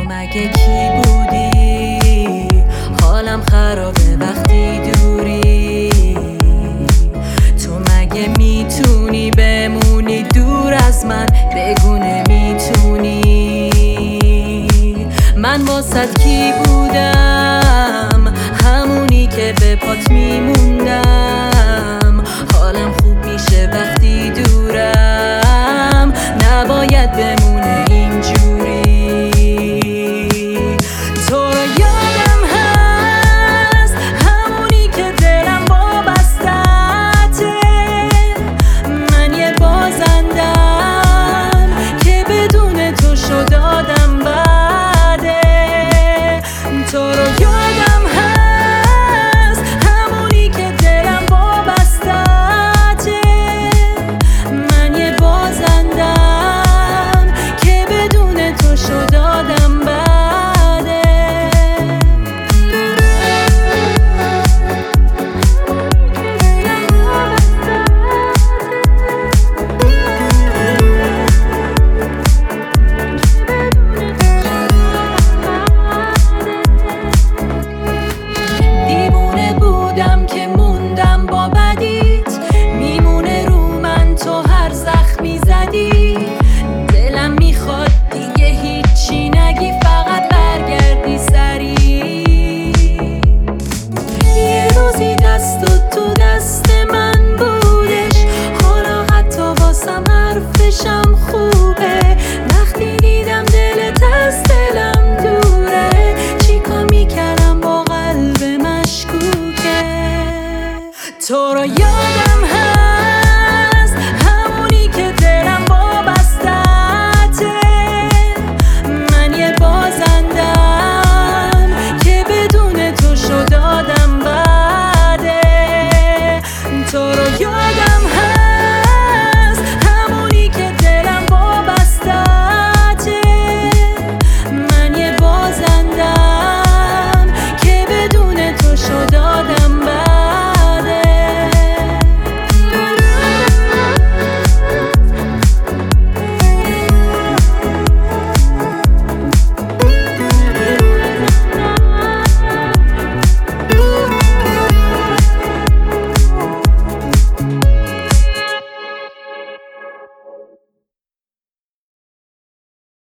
مگه کی بودی؟ حالم خرابه وقتی دوری. تو مگه میتونی بمونی دور از من؟ بگو نمیتونی. من واسط کی بودم؟ همونی که به پات میموندم. حالم خوب میشه وقتی دورم، نباید بمونه اینجوری. تو رو یادم هست، همونی که دلم وابسته‌ته. من یه بازندم که بدون تو شد آدم بده. تو رو یادم هست، همونی که دلم وابسته‌ته. من یه بازندم که بدون تو شد آدم بده. دیوونه بودم که موندم با بدیت، میمونه رو من تو هر زخمی زدی. دلم میخواد دیگه هیچی نگی، فقط برگردی سری. یه روزی دستت تو دست من بودش، حالا حتی واسم حرفشم خوبه. وقتی دیدم دلت از دلم دوره، چیکار میکردم با قلب مشکوکه. تو رو یادم